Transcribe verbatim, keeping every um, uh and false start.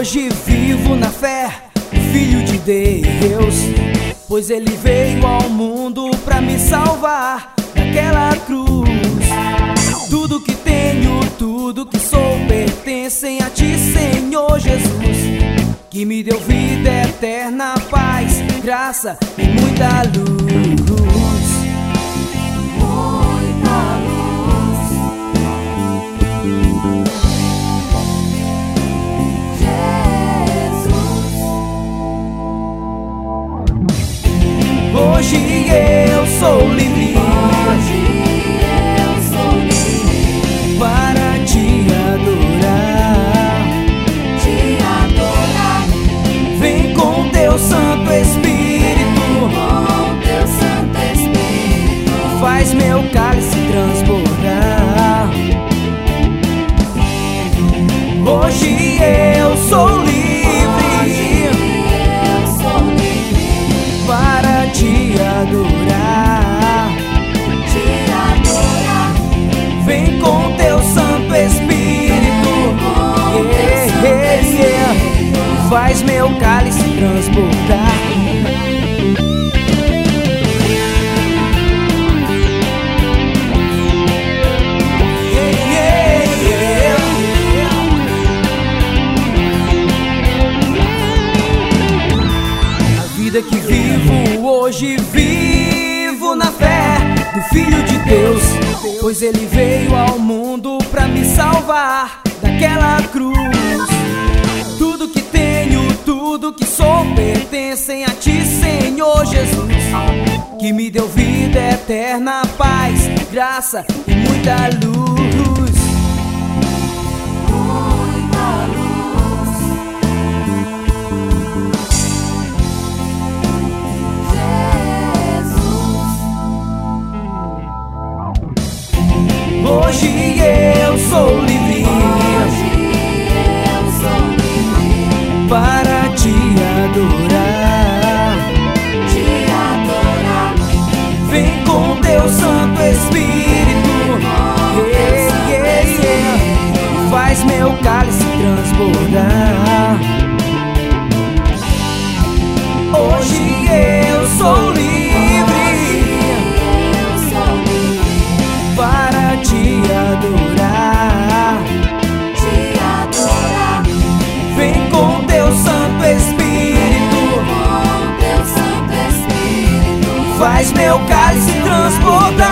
Hoje vivo na fé do Filho de Deus, pois Ele veio ao mundo pra me salvar daquela cruz. Tudo que tenho, tudo que sou, pertencem a Ti, Senhor Jesus, que me deu vida eterna, paz, graça e muita luz. Hoje eu sou livre, hoje eu sou livre para te adorar, te adorar. Vem com teu Santo Espírito, Com teu Santo Espírito, faz meu cálice transbordar. Hoje eu sou livre para te adorar, te adorar. vem com teu Santo Espírito, Com teu yeah, Santo yeah, yeah. Espírito, Faz meu cálice transbordar. Yeah, yeah, yeah. A vida que vivo hoje, vivo na fé do Filho de Deus, pois Ele veio ao mundo pra me salvar daquela cruz. Tudo que tenho, tudo que sou, pertencem a Ti, Senhor Jesus, que me deu vida eterna, paz, graça e muita luz. muita luz. Jesus, Hoje eu sou livre hoje eu sou livre para te adorar, te adorar. vem com teu Santo Espírito, yeah, yeah, yeah. Faz meu cálice transbordar. Hoje eu sou livre Eu sou livre para te adorar, te adorar. vem com teu Santo Espírito, Com teu Santo Espírito, faz meu cálice transbordar.